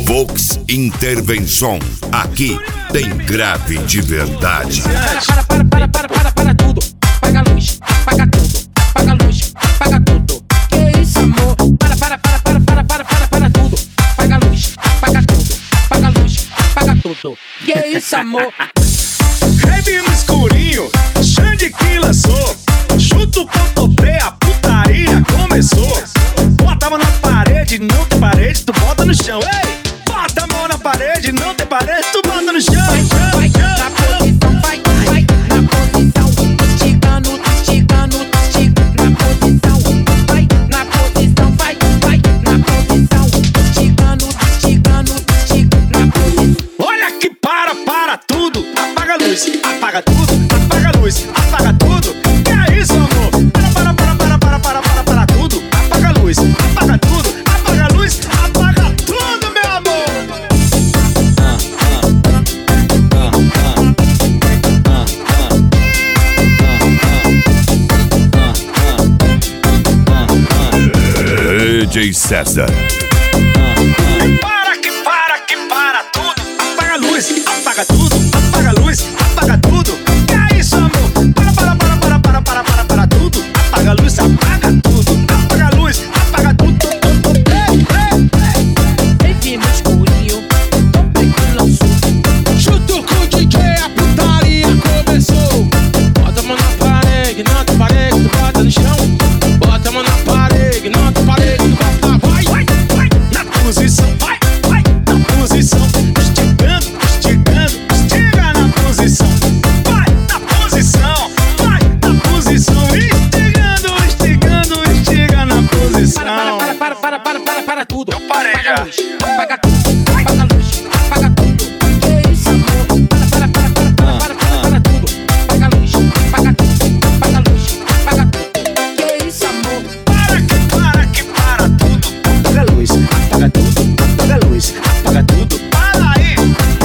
Vox Intervenção. Aqui tem grave de verdade. Para tudo. Paga a luz, paga tudo. Paga a luz, paga tudo. Que isso, amor? Para tudo. Paga a luz, paga tudo. Paga a luz, paga tudo. Que isso, amor? Rave no escurinho, Xande que lançou. Junto com Topé, a putaria começou. Bota a mão na parede, não tem parede, tu bota no chão. Ei! Bota a mão na parede, não tem parede, tu bota no chão. Vai, na posição, vai, na posição. Esticando, estica. Na posição, vai, na posição, vai, na posição. Esticando, estica. Na posição. Olha que para tudo. Apaga a luz, apaga tudo. Apaga a luz, apaga tudo. Que é isso, amor? Para tudo. Apaga a luz, apaga tudo. Apaga a luz, apaga tudo, meu amor. DJ César. Para tudo. Apaga a luz, apaga tudo. Apaga a luz, apaga tudo. Que é isso, amor? Para tudo. Apaga a luz, apaga tudo. Apaga a luz, apaga tudo. Rave no escurinho, Topé que lançou. Junto com o DJ, a putaria começou. Bota a mão na parede, não tem parede, tu bota no chão. Bota a mão na parede, não tem parede, tu bota, vai. Na posição, vai. Na posição, esticando. Estiga na posição. Vai na posição, na posição. Estigando, estiga na posição. Para tudo. Eu parei Paga já. a luz, paga tudo. Paga a luz, paga tudo. Que isso, amor? Para tudo. Paga a luz, paga tudo. Paga a luz, paga tudo. Que isso, amor? Para tudo. Apaga a luz, apaga tudo. Apaga a luz, apaga tudo. Para aí.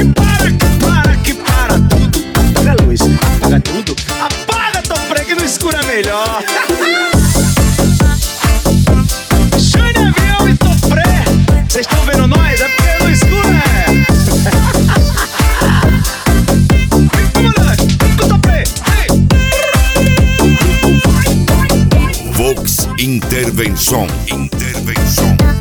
Para tudo. Apaga a luz, apaga tudo. Apaga, Topé, que no escuro é melhor. Xande, Avião e Topé. Vocês estão vendo nós? É porque no escuro é. Vem, moleque. Vem com o Topé. Vox Intervenção.